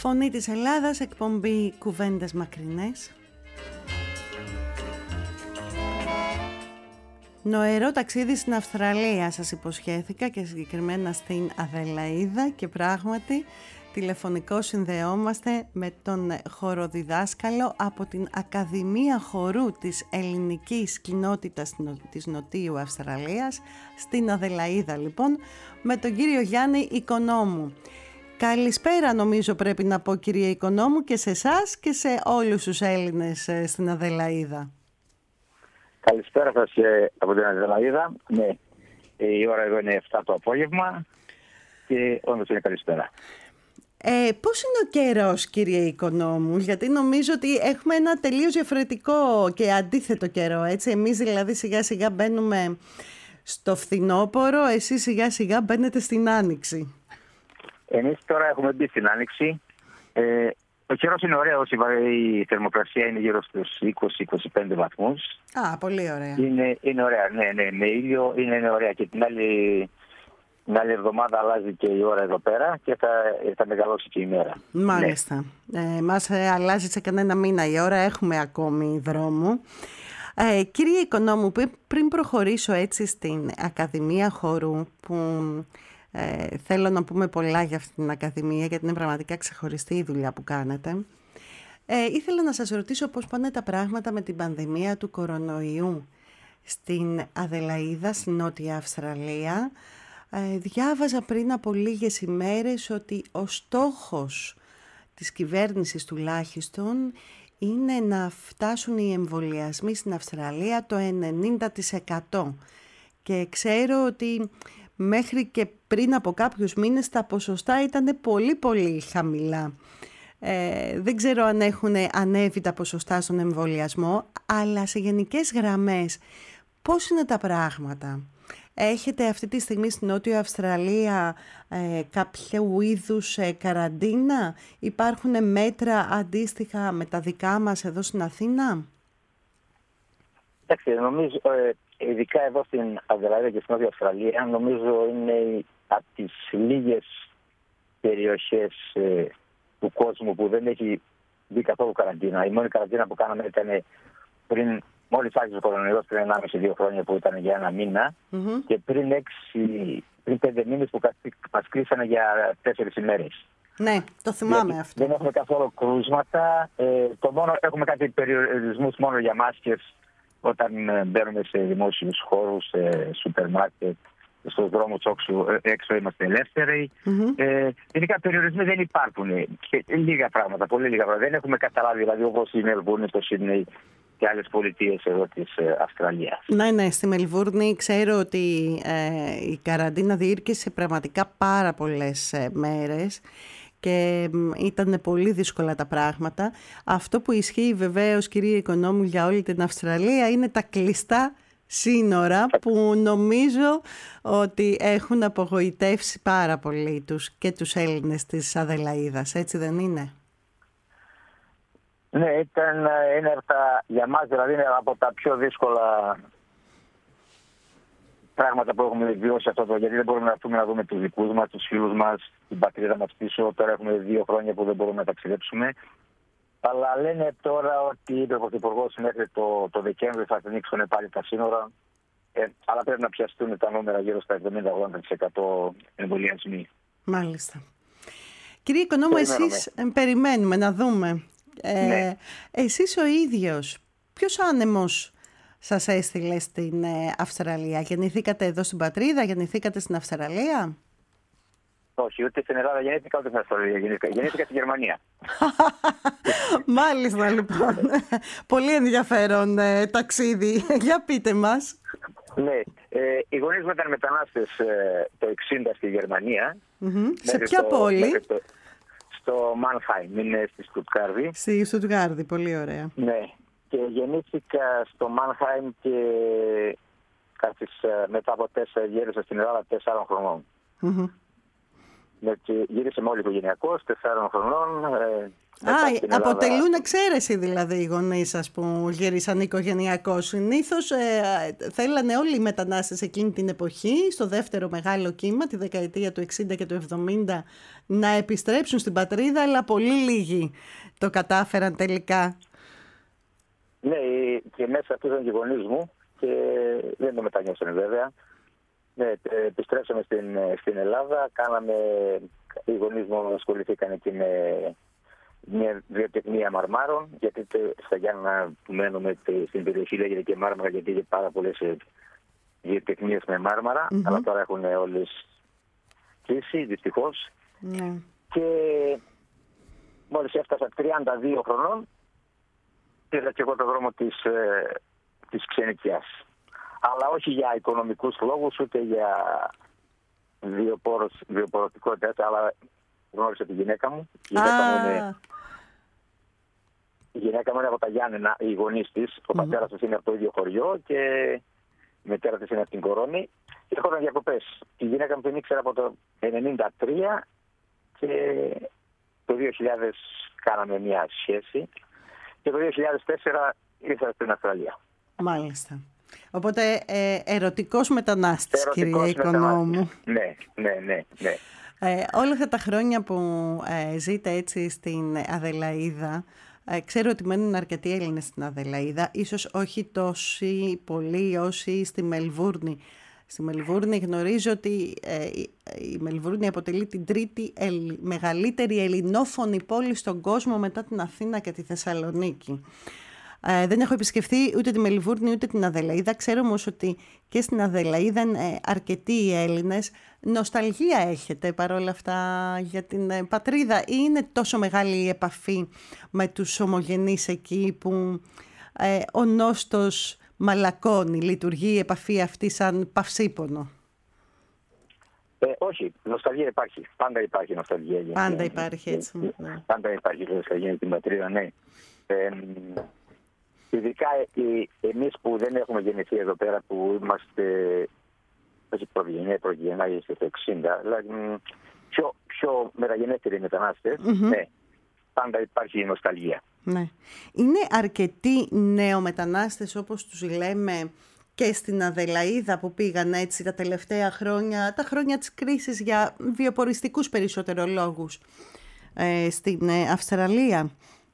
Φωνή της Ελλάδας, εκπομπή Κουβέντες Μακρινές. Νοερό ταξίδι στην Αυστραλία σας υποσχέθηκα, και συγκεκριμένα στην Αδελαΐδα, και πράγματι τηλεφωνικό συνδεόμαστε με τον χοροδιδάσκαλο από την Ακαδημία Χορού της Ελληνικής Κοινότητας της Νοτιού Αυστραλίας, στην Αδελαΐδα λοιπόν, με τον κύριο Γιάννη Οικονόμου. Καλησπέρα, νομίζω πρέπει να πω, κύριε Οικονόμου, και σε εσάς και σε όλους τους Έλληνες στην Αδελαΐδα. Καλησπέρα σας από την Αδελαΐδα. Ναι, η ώρα εδώ είναι 7 το απόγευμα και όντως είναι καλησπέρα. Πώς είναι ο καιρός, κύριε Οικονόμου? Γιατί νομίζω ότι έχουμε ένα τελείως διαφορετικό και αντίθετο καιρό, έτσι. Εμείς δηλαδή σιγά σιγά μπαίνουμε στο φθινόπωρο, εσείς σιγά σιγά μπαίνετε στην άνοιξη. Εμείς τώρα έχουμε μπει στην άνοιξη. Ο καιρός είναι ωραίος, η θερμοκρασία είναι γύρω στους 20-25 βαθμούς. Α, πολύ ωραία. Είναι ωραία, ναι, με ήλιο είναι ωραία, και την άλλη εβδομάδα αλλάζει και η ώρα εδώ πέρα και θα μεγαλώσει και η μέρα. Μάλιστα. Ναι. Μας αλλάζει σε κανένα μήνα η ώρα, έχουμε ακόμη δρόμο. Κύριε Οικονόμου, πριν προχωρήσω έτσι στην Ακαδημία Χορού, που θέλω να πούμε πολλά για αυτή την Ακαδημία, γιατί είναι πραγματικά ξεχωριστή η δουλειά που κάνετε, ήθελα να σας ρωτήσω πώς πάνε τα πράγματα με την πανδημία του κορονοϊού στην Αδελαΐδα, στην Νότια Αυστραλία. Διάβαζα πριν από λίγες ημέρες ότι ο στόχος της κυβέρνησης τουλάχιστον είναι να φτάσουν οι εμβολιασμοί στην Αυστραλία το 90%. Και ξέρω ότι μέχρι και πριν από κάποιους μήνες τα ποσοστά ήταν πολύ πολύ χαμηλά. Δεν ξέρω αν έχουν ανέβει τα ποσοστά στον εμβολιασμό, αλλά σε γενικές γραμμές πώς είναι τα πράγματα? Έχετε αυτή τη στιγμή στην Νότια Αυστραλία κάποιο είδους καραντίνα? Υπάρχουν μέτρα αντίστοιχα με τα δικά μας εδώ στην Αθήνα? Εντάξει, νομίζω ειδικά εδώ στην Αδελαΐδα και στην Νότια Αυστραλία, νομίζω είναι από τις λίγες περιοχές του κόσμου που δεν έχει μπει καθόλου καραντίνα. Η μόνη καραντίνα που κάναμε ήταν μόλις άρχισε ο κορονοϊός, πριν 1,5-2 χρόνια, που ήταν για ένα μήνα, και πριν 5 μήνες που μας κλείσανε για 4 ημέρες. Ναι, το θυμάμαι αυτό. Δεν έχουμε καθόλου κρούσματα. Το μόνο, έχουμε κάτι περιορισμούς μόνο για μάσκες όταν μπαίνουμε σε δημόσιους χώρους, σε σούπερ μάρκετ, στους δρόμους έξω είμαστε ελεύθεροι. Γενικά περιορισμοί δεν υπάρχουν. Και λίγα πράγματα, πολύ λίγα πράγματα. Δεν έχουμε καταλάβει, δηλαδή, όπως η Μελβούρνη, το Σίδνεϊ και άλλες πολιτείες εδώ της Αυστραλίας. Ναι, στη Μελβούρνη ξέρω ότι η καραντίνα διήρκησε πραγματικά πάρα πολλές μέρες και ήταν πολύ δύσκολα τα πράγματα. Αυτό που ισχύει βεβαίως, κύριε Οικονόμου, για όλη την Αυστραλία είναι τα κλειστά σύνορα, που νομίζω ότι έχουν απογοητεύσει πάρα πολύ και τους Έλληνες της Αδελαΐδας, έτσι δεν είναι? Ναι, είναι για μας, δηλαδή, είναι από τα πιο δύσκολα πράγματα που έχουμε βιώσει αυτό το, γιατί δεν μπορούμε να έρθουμε να δούμε τους δικούς μας, τους φίλους μας, την πατρίδα μας πίσω. Τώρα έχουμε 2 χρόνια που δεν μπορούμε να ταξιδέψουμε. Αλλά λένε τώρα ότι είπε ο Πρωθυπουργός μέχρι το Δεκέμβρη θα ανοίξουν πάλι τα σύνορα. Αλλά πρέπει να πιαστούν τα νούμερα γύρω στα 70-80% εμβολιασμοί. Μάλιστα. Κύριε Οικονόμου, εσείς περιμένουμε να δούμε. Ναι. Εσείς ο ίδιος, ποιος άνεμος σας έστειλε στην Αυστραλία? Γεννηθήκατε εδώ στην πατρίδα, γεννηθήκατε στην Αυστραλία? Όχι, ούτε στην Ελλάδα γεννήθηκα, ούτε στην Αυστραλία γεννήθηκα στη Γερμανία. Μάλιστα, λοιπόν. Πολύ ενδιαφέρον ταξίδι. Για πείτε μας. Ναι, οι γονείς μου ήταν μετανάστες το 1960 στη Γερμανία. Σε ποια πόλη? Στο Μάνχαϊμ, είναι στη Στουτγκάρδη. Στη Στουτγκάρδη, πολύ ωραία. Ναι, και γεννήθηκα στο Μάνχαϊμ και μετά από 4 γύρισα στην Ελλάδα 4 χρονών. Mm-hmm. Και γύρισαμε όλοι οικογενειακώς, 4 χρονών. αποτελούν εξαίρεση δηλαδή οι γονείς σας που γύρισαν οικογενειακό. Συνήθως θέλανε όλοι οι μετανάστες εκείνη την εποχή, στο δεύτερο μεγάλο κύμα, τη δεκαετία του 60 και του 70, να επιστρέψουν στην πατρίδα, αλλά πολύ λίγοι το κατάφεραν τελικά. Ναι, και μέσα αυτούς ήταν και οι γονείς μου και δεν το μετανιώσανε βέβαια. Ναι, επιστρέψαμε στην Ελλάδα, οι γονείς μου ασχοληθήκαν και με μια βιοτεχνία μαρμάρων, γιατί στα Γιάννα που μένουμε στην περιοχή λέγεται και Μάρμαρα, γιατί είχε πάρα πολλές βιοτεχνίες με μάρμαρα, αλλά τώρα έχουν όλες κλείσει, δυστυχώς. Και μόλις έφτασα 32 χρονών, πήρα και εγώ το δρόμο της ξενικιάς. Αλλά όχι για οικονομικούς λόγους, ούτε για βιοπορωτικότητα, αλλά γνώρισα τη γυναίκα μου. Η γυναίκα μου είναι από τα Γιάννενα, οι γονείς της. Ο πατέρας της είναι από το ίδιο χωριό και η μητέρα της είναι από την Κορώνη. Και έρχονταν διακοπές. Η γυναίκα μου την ήξερα από το 1993 και το 2000 κάναμε μια σχέση. Και το 2004 ήρθα στην Αυστραλία. Μάλιστα. Οπότε ερωτικός μετανάστης, κύριε Οικονόμου. Ναι. Όλα αυτά τα χρόνια που ζείτε έτσι στην Αδελαΐδα, ξέρω ότι μένουν αρκετοί Έλληνες στην Αδελαΐδα, ίσως όχι τόσοι πολλοί όσοι στη Μελβούρνη. Στη Μελβούρνη γνωρίζω ότι η Μελβούρνη αποτελεί την τρίτη μεγαλύτερη ελληνόφωνη πόλη στον κόσμο μετά την Αθήνα και τη Θεσσαλονίκη. Δεν έχω επισκεφθεί ούτε τη Μελβούρνη ούτε την Αδελαΐδα. Ξέρω όμως ότι και στην Αδελαΐδα είναι αρκετοί οι Έλληνες. Νοσταλγία έχετε παρόλα αυτά για την πατρίδα, ή είναι τόσο μεγάλη η επαφή με τους ομογενείς εκεί που ο νόστος μαλακώνει, λειτουργεί η επαφή αυτή σαν παυσίπονο? Όχι, νοσταλγία υπάρχει. Πάντα υπάρχει νοσταλγία. Πάντα υπάρχει έτσι. Πάντα υπάρχει νοσταλγία για την πατρίδα, ναι. Ειδικά εμείς που δεν έχουμε γεννηθεί εδώ πέρα, που είμαστε όχι προγεννάει στο 60, δηλαδή πιο μεταγενέστεροι μετανάστες, ναι, πάντα υπάρχει νοσταλγία. Ναι. Είναι αρκετοί νεομετανάστες, όπως τους λέμε, και στην Αδελαΐδα που πήγαν έτσι τα τελευταία χρόνια, τα χρόνια της κρίσης, για βιοποριστικούς περισσότερο λόγους, στην Αυστραλία?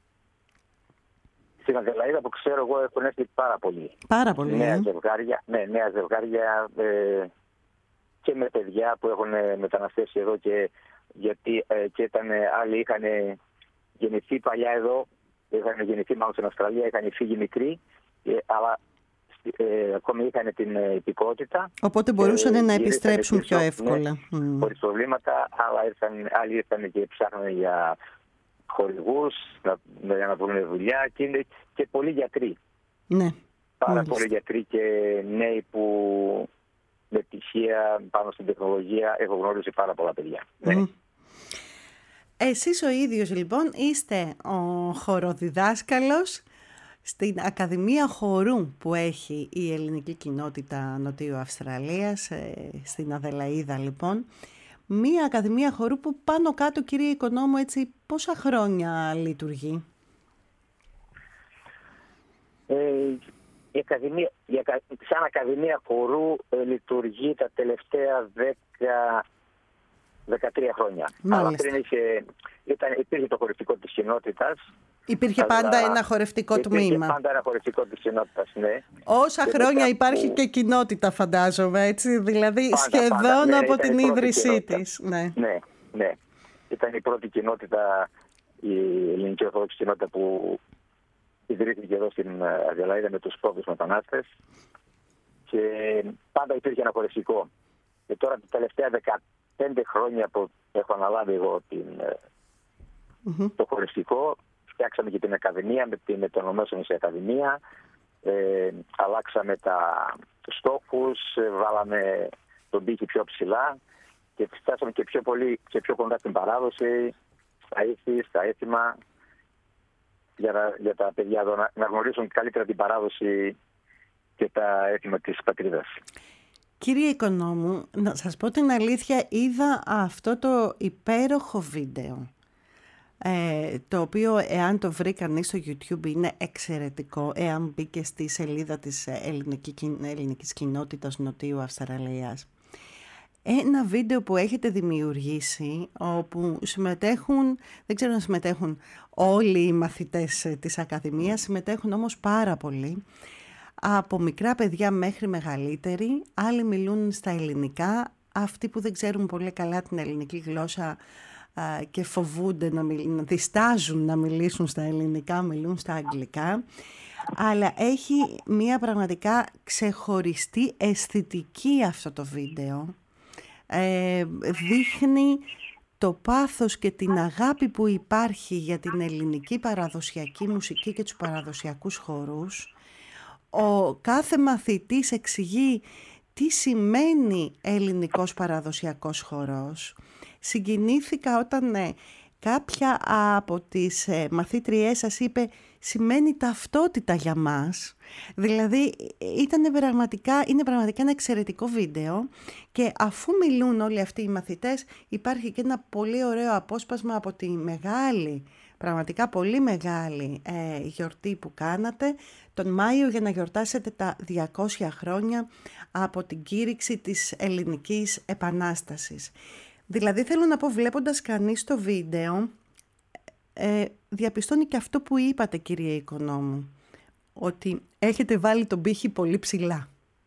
Στην Αδελαΐδα που ξέρω εγώ έχουν έρθει πάρα πολλοί. Πάρα πολλοί. Νέα ζευγάρια και με παιδιά που έχουν μεταναστεύσει εδώ, και γιατί και άλλοι είχαν γεννηθεί παλιά εδώ, είχαν γεννηθεί μάλλον στην Αυστραλία, είχαν φύγει μικροί, αλλά ακόμη είχαν την υπηκότητα. Οπότε μπορούσαν να επιστρέψουν πιο εύκολα. Χωρίς προβλήματα, αλλά άλλοι ήρθαν και ψάχνουν για χορηγούς, για να βρουν δουλειά, και πολλοί γιατροί. Ναι. Πάρα πολλοί γιατροί και νέοι που με πτυχία πάνω στην τεχνολογία. Έχω γνωρίσει πάρα πολλά παιδιά. Ναι. Εσείς ο ίδιος λοιπόν είστε ο χοροδιδάσκαλος στην Ακαδημία Χορού που έχει η ελληνική κοινότητα Νοτιού Αυστραλίας, στην Αδελαΐδα λοιπόν. Μία Ακαδημία Χορού που πάνω κάτω, κύριε Οικονόμου, έτσι πόσα χρόνια λειτουργεί? Σαν Ακαδημία Χορού λειτουργεί τα τελευταία 13 χρόνια. Μάλιστα. Αλλά πριν υπήρχε το χορευτικό της κοινότητας. Υπήρχε πάντα ένα χορευτικό τμήμα. Υπήρχε πάντα ένα χορευτικό της κοινότητας, ναι. Όσα χρόνια υπάρχει και κοινότητα, φαντάζομαι, έτσι, δηλαδή πάντα, σχεδόν ναι, από την ίδρυσή της. Ναι. Ήταν η πρώτη κοινότητα, η ελληνική ορθόδοξη κοινότητα που ιδρύθηκε εδώ στην Αδελαΐδα με τους πρώτους μετανάστες, και πάντα υπήρχε ένα χορευτικό. Και τώρα τα τελευταία 15 χρόνια που έχω αναλάβει εγώ το χορευτικό, φτιάξαμε και την Ακαδημία, μετονομάσαμε σε Ακαδημία, αλλάξαμε τους στόχους, βάλαμε τον πύχη πιο ψηλά και φτάσαμε και πιο πολύ και πιο κοντά στην παράδοση, στα ήθη, στα έθιμα, για τα παιδιά εδώ να γνωρίσουν καλύτερα την παράδοση και τα έθιμα της πατρίδας. Κύριε Οικονόμου, να σας πω την αλήθεια, είδα αυτό το υπέροχο βίντεο το οποίο εάν το βρει κανείς στο YouTube είναι εξαιρετικό, εάν μπήκε στη σελίδα της ελληνικής κοινότητας Νοτιού Αυστραλίας. Ένα βίντεο που έχετε δημιουργήσει, όπου συμμετέχουν, δεν ξέρω αν συμμετέχουν όλοι οι μαθητές της Ακαδημίας, συμμετέχουν όμως πάρα πολλοί, από μικρά παιδιά μέχρι μεγαλύτεροι, άλλοι μιλούν στα ελληνικά, αυτοί που δεν ξέρουν πολύ καλά την ελληνική γλώσσα και φοβούνται διστάζουν να μιλήσουν στα ελληνικά, μιλούν στα αγγλικά, αλλά έχει μια πραγματικά ξεχωριστή αισθητική αυτό το βίντεο. Δείχνει το πάθος και την αγάπη που υπάρχει για την ελληνική παραδοσιακή μουσική και τους παραδοσιακούς χορούς. Ο κάθε μαθητής εξηγεί τι σημαίνει ελληνικός παραδοσιακός χορός. Συγκινήθηκα όταν κάποια από τις μαθήτριές σας είπε σημαίνει ταυτότητα για μας. Δηλαδή είναι πραγματικά ένα εξαιρετικό βίντεο και αφού μιλούν όλοι αυτοί οι μαθητές υπάρχει και ένα πολύ ωραίο απόσπασμα από τη μεγάλη, πραγματικά πολύ μεγάλη γιορτή που κάνατε τον Μάιο για να γιορτάσετε τα 200 χρόνια από την κήρυξη της Ελληνικής Επανάστασης. Δηλαδή θέλω να πω, βλέποντας κανείς το βίντεο, διαπιστώνει και αυτό που είπατε, κύριε Οικονόμου, ότι έχετε βάλει τον πύχη πολύ ψηλά.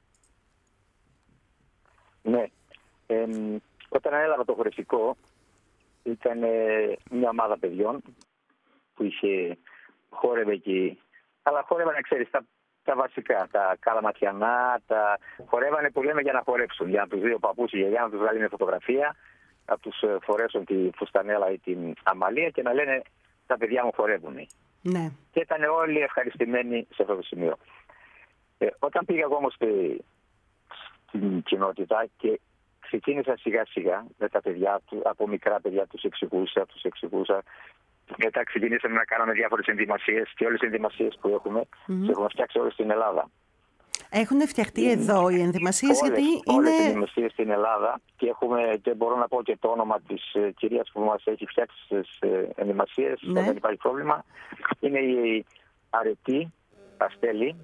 Ναι. Όταν έλαβα το χορευτικό, ήταν μια ομάδα παιδιών που χόρευε εκεί, αλλά χόρευαν, ξέρεις, τα βασικά, τα καλαματιανά, χορεύανε που λέμε για να χορέψουν, για να τους δει ο παππούς ή η γιαγιά, να τους βγάλει μια φωτογραφία, να τους φορέσουν τη φουστανέλα ή την αμαλία και να λένε τα παιδιά μου χορεύουν. Ναι. Και ήταν όλοι ευχαριστημένοι σε αυτό το σημείο. Όταν πήγα εγώ όμως στην κοινότητα και ξεκίνησα σιγά σιγά με τα παιδιά του, από μικρά παιδιά τους εξηγούσα. Μετά ξεκινήσαμε να κάνουμε διάφορες ενδυμασίες και όλες οι ενδυμασίες που έχουμε, τις έχουμε φτιάξει όλες στην Ελλάδα. Έχουν φτιαχτεί εδώ οι ενδυμασίες, γιατί όλες είναι... οι ενδυμασίες στην Ελλάδα και μπορώ να πω και το όνομα της κυρίας που μας έχει φτιάξει τις ενδυμασίες, δεν υπάρχει πρόβλημα. Είναι η Αρετή Παστέλη.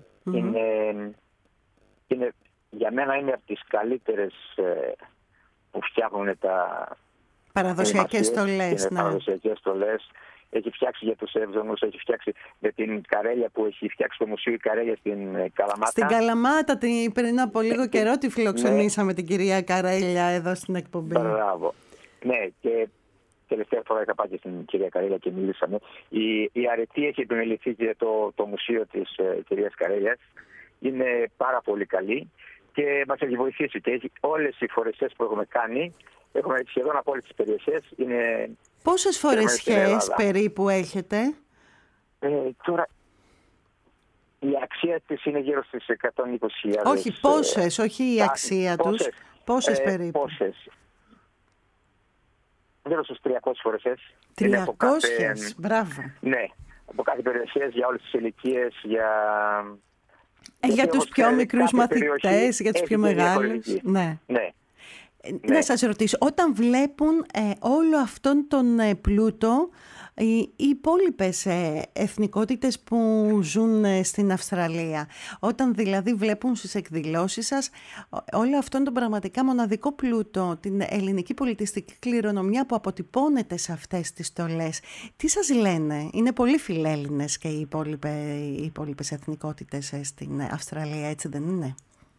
Για μένα είναι από τις καλύτερες που φτιάχνουν τα παραδοσιακές στολές. Παραδοσιακές στολές. Έχει φτιάξει για τους Εύζωνους, έχει φτιάξει με την Καρέλια που έχει φτιάξει το Μουσείο η Καρέλια στην Καλαμάτα. Στην Καλαμάτα πριν από λίγο καιρό τη φιλοξενήσαμε την κυρία Καρέλια εδώ στην εκπομπή. Μπράβο. Ναι, και τελευταία φορά είχα πάει και στην κυρία Καρέλια και μιλήσαμε. Η Αρετή έχει επιμεληθεί και το Μουσείο της κυρίας Καρέλιας. Είναι πάρα πολύ καλή και μας έχει βοηθήσει και όλες οι φορεσιές που έχουμε κάνει, έχουμε σχεδόν από όλες τις περιοχές. Πόσες φορεσιές περίπου έχετε? Τώρα η αξία της είναι γύρω στις 120.000. Όχι πόσες, όχι η αξία τους. Πόσες περίπου? Γύρω στους 300 φορεσιές. 300, μπράβο. Ναι, από κάθε περιοχές, για όλες τις ηλικίες, για τους πιο μικρούς μαθητές, για τους πιο μεγάλους. Ναι. Να σας ρωτήσω, όταν βλέπουν όλο αυτόν τον πλούτο οι υπόλοιπες εθνικότητες που ζουν στην Αυστραλία, όταν δηλαδή βλέπουν στις εκδηλώσεις σας όλο αυτόν τον πραγματικά μοναδικό πλούτο, την ελληνική πολιτιστική κληρονομιά που αποτυπώνεται σε αυτές τις στολές, τι σας λένε? Είναι πολύ φιλέλληνες και οι υπόλοιπες εθνικότητες στην Αυστραλία, έτσι δεν είναι?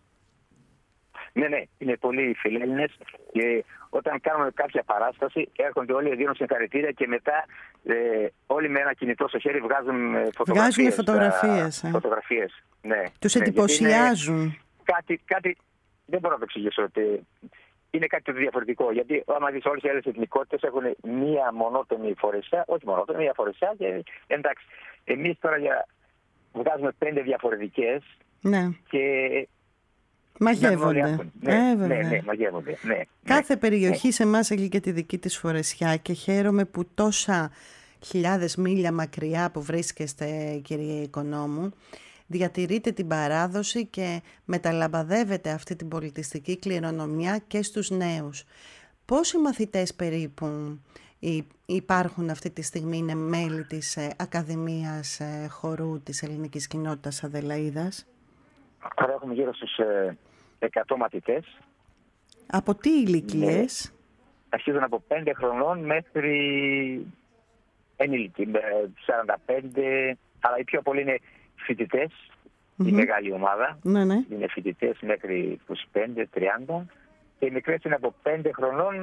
Ναι, είναι πολύ φιλέλληνες και όταν κάνουμε κάποια παράσταση έρχονται όλοι, δίνουν συγχαρητήρια και μετά όλοι με ένα κινητό στο χέρι βγάζουν φωτογραφίες. Ναι. Τους εντυπωσιάζουν. Κάτι δεν μπορώ να το εξηγήσω, ότι είναι κάτι το διαφορετικό. Γιατί άμα δεις όλες οι άλλες εθνικότητες έχουν μία μονότονη φορεσιά, όχι μονότονη, μία φορεσιά και εντάξει. Εμείς τώρα βγάζουμε 5 διαφορετικές και μαγεύονται. Ναι, μαγεύονται. Κάθε περιοχή σε εμάς έχει και τη δική της φορεσιά και χαίρομαι που τόσα χιλιάδες μίλια μακριά που βρίσκεστε, κύριε Οικονόμου, διατηρείτε την παράδοση και μεταλαμπαδεύετε αυτή την πολιτιστική κληρονομιά και στους νέους. Πόσοι μαθητές περίπου υπάρχουν αυτή τη στιγμή, είναι μέλη της Ακαδημίας Χορού της Ελληνικής Κοινότητας Αδελαΐδας? Τώρα έχουμε γύρω στους 100 μαθητές. Από τι ηλικίες? Αρχίζουν από 5 χρονών μέχρι ενήλικοι, 45, αλλά οι πιο πολλοί είναι φοιτητές, η μεγάλη ομάδα. Ναι. Είναι φοιτητές μέχρι 25-30 και οι μικρές είναι από 5 χρονών,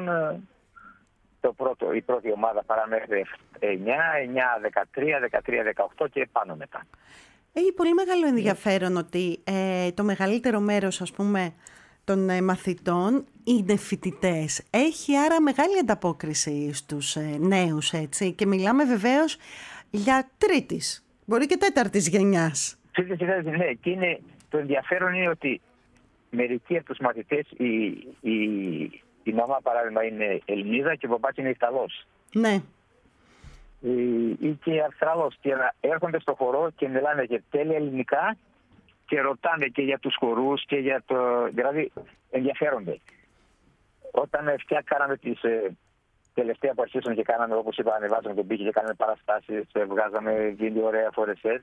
η πρώτη ομάδα παρά μέχρι 9, 13, 18 και πάνω μετά. Έχει πολύ μεγάλο ενδιαφέρον ότι το μεγαλύτερο μέρος, ας πούμε, των μαθητών είναι φοιτητές. Έχει άρα μεγάλη ανταπόκριση στους νέους, έτσι. Και μιλάμε βεβαίως για τρίτης, μπορεί και τέταρτης γενιάς. Τρίτης γενιάς, ναι. Και το ενδιαφέρον είναι ότι μερικοί από τους μαθητές, η μαμά παράδειγμα είναι Ελληνίδα και ο παπάς είναι Ιταλός. Ναι. Ή και Αυστραλός. Και έρχονται στο χορό και μιλάνε και τέλεια ελληνικά και ρωτάνε και για τους χορούς και για δηλαδή ενδιαφέρονται. Όταν κάναμε τις τελευταία που αρχίσαμε και κάναμε, όπως είπα, ανεβάζαμε τον πύχη και κάναμε παραστάσεις, βγάζαμε βίντεο ωραία φορεσές.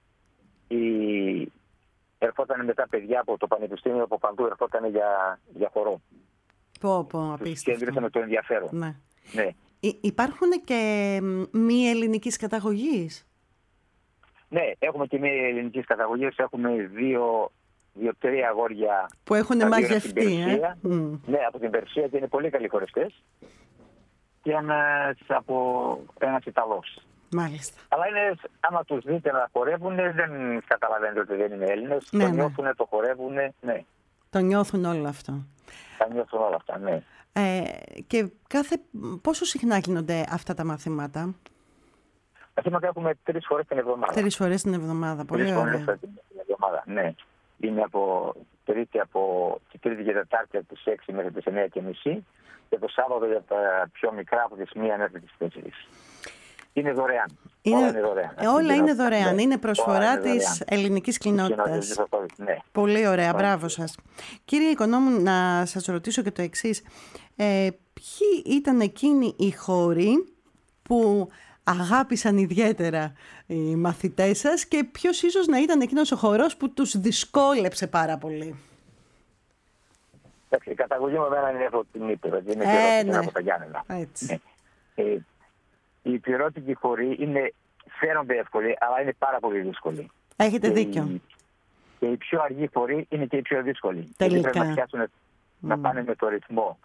Ερχόταν μετά παιδιά από το πανεπιστήμιο, από παντού, ερχόταν για χορό. Απίστευτο. Και έδειξαμε το ενδιαφέρον. Ναι. Υπάρχουν και μη ελληνικής καταγωγής? Ναι, έχουμε και μη ελληνικής καταγωγής. Έχουμε δύο-τρία αγόρια που έχουν μαγευτεί. Ναι, από την Περσία και είναι πολύ καλοί χορευτές. Και ένας Ιταλός. Μάλιστα. Αλλά άμα τους δείτε να χορεύουν, δεν καταλαβαίνετε ότι δεν είναι Έλληνες. Ναι, το νιώθουν, το χορεύουν, ναι. Το νιώθουν όλο αυτό. Τα νιώθουν όλα αυτά, ναι. Και πόσο συχνά γίνονται αυτά τα μαθήματα? Μαθήματα έχουμε 3 φορές την εβδομάδα. 3 φορές την εβδομάδα, πολύ ωραία. 3 φορές την εβδομάδα, ναι. Είναι από Τρίτη και Τετάρτη από τις 6 μέχρι τις 9:30 και το Σάββατο για τα πιο μικρά από τις 1 μέχρι τις 4. Είναι δωρεάν. Όλα είναι δωρεάν. Ναι. Είναι προσφορά της ελληνικής κοινότητας. Ναι. Πολύ ωραία. Μπράβο σας. Κύριε Οικονόμου, να σας ρωτήσω και το εξής. Ποιοι ήταν εκείνοι οι χώροι που αγάπησαν ιδιαίτερα οι μαθητές σας και ποιος ίσως να ήταν εκείνος ο χορός που τους δυσκόλεψε πάρα πολύ? Η καταγωγή μου είναι από την Ήπειρο. Είναι από τα Γιάννενα. Οι υπηρώτικοι χοροί φαίνονται εύκολοι, αλλά είναι πάρα πολύ δύσκολοι. Έχετε δίκιο. Και οι πιο αργοί χοροί είναι και οι πιο δύσκολοι. Τελικά. Πρέπει να πιάσουν να πάνε με το ρυθμό.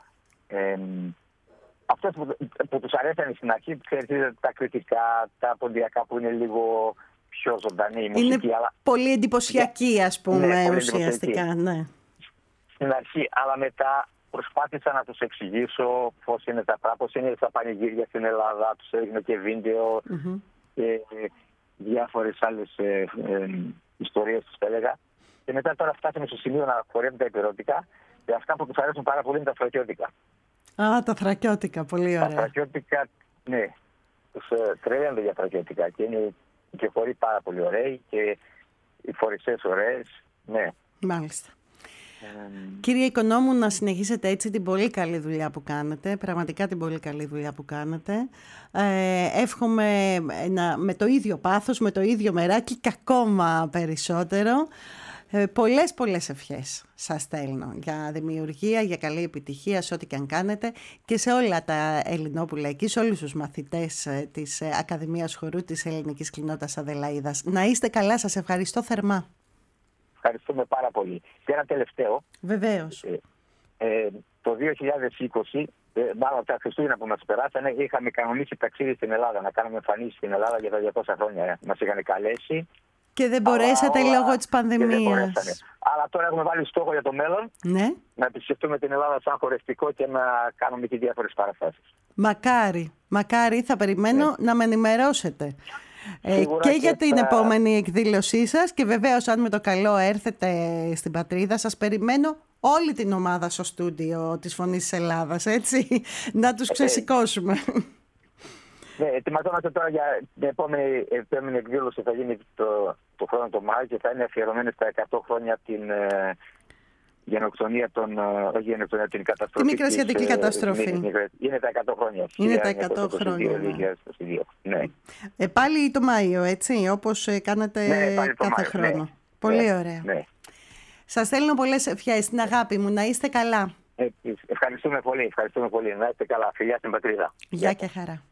Αυτός που τους αρέσαν στην αρχή, ξέρετε, τα κριτικά, τα ποντιακά που είναι λίγο πιο ζωντανή η μουσική. Είναι αλλά πολύ εντυπωσιακή, ας πούμε, ναι, ουσιαστικά. Ναι. Στην αρχή, αλλά μετά προσπάθησα να τους εξηγήσω πώς είναι τα πράγματα, πώς είναι τα πανηγύρια στην Ελλάδα, τους έδειχνε και βίντεο και διάφορες άλλες ιστορίες τους έλεγα. Και μετά τώρα φτάσαμε στο σημείο να χορεύουν τα υπηρώτικα και αυτά που τους αρέσουν πάρα πολύ είναι τα θρακιώτικα. Τα θρακιώτικα, πολύ ωραία. Τα θρακιώτικα, ναι, τους τρελαίνονται για θρακιώτικα και είναι και χοροί πάρα πολύ ωραίοι και οι φορεσές ωραίες, ναι. Μάλιστα. Κύριε Οικονόμου, να συνεχίσετε έτσι την πολύ καλή δουλειά που κάνετε, πραγματικά την πολύ καλή δουλειά που κάνετε. Εύχομαι με το ίδιο πάθος, με το ίδιο μεράκι και ακόμα περισσότερο. Πολλές ευχές σας στέλνω για δημιουργία, για καλή επιτυχία σε ό,τι και αν κάνετε και σε όλα τα Ελληνόπουλα εκεί, σε όλους τους μαθητές της Ακαδημίας Χορού της Ελληνικής Κοινότητας Αδελαΐδας. Να είστε καλά, σας ευχαριστώ θερμά. Ευχαριστούμε πάρα πολύ. Και ένα τελευταίο. Βεβαίως. Το 2020, μάλλον τα Χριστούγεννα που μας περάσανε, είχαμε κανονίσει ταξίδι στην Ελλάδα, να κάνουμε εμφανίσεις στην Ελλάδα για τα 200 χρόνια. Μας είχαν καλέσει. Και δεν μπορέσατε λόγω της πανδημίας. Αλλά τώρα έχουμε βάλει στόχο για το μέλλον, ναι, να επισκεφτούμε την Ελλάδα σαν χορευτικό και να κάνουμε και διάφορες παραστάσεις. Μακάρι, θα περιμένω να με ενημερώσετε. Και για την επόμενη εκδήλωσή σας και βεβαίως αν με το καλό έρθετε στην πατρίδα σας, περιμένω όλη την ομάδα στο στούντιο της Φωνής της Ελλάδας, έτσι, να τους ξεσηκώσουμε. Ναι, ετοιμαζόμαστε τώρα για την επόμενη εκδήλωση, θα γίνει το χρόνο το Μάιο και θα είναι αφιερωμένη στα 100 χρόνια την γενοκτονία όχι γενοκτονία, την καταστροφή. Τη μικρασιατική καταστροφή. Είναι τα 100 χρόνια. Είναι τα 100 χρόνια. 2022. Ναι. Πάλι το Μάιο, έτσι, όπως κάνατε κάθε χρόνο. Ναι. Πολύ ωραία. Ναι. Σας στέλνω πολλές ευχές, την αγάπη μου, να είστε καλά. Ευχαριστούμε πολύ. Να είστε καλά. Φιλιά στην πατρίδα. Γεια και χαρά.